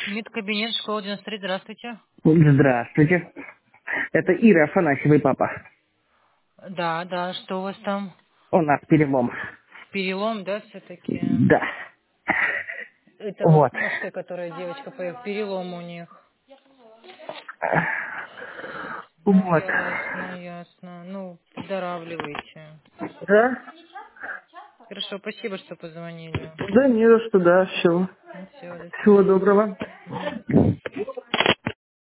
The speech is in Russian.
Медкабинет, школа 93, здравствуйте. Здравствуйте. Это Ира Афанасьевой папа. Да, да, что у вас там? У нас перелом. Перелом, да, все-таки? Да. Это вот Вот. с ножкой, которая девочка поехала, перелом у них. Ну, Вот. ясно, ясно. Ну, выздоравливайте. Да? Хорошо, спасибо, что позвонили. Да не за что, да, все. Ну, все, до Всего свидания. доброго. Мгм.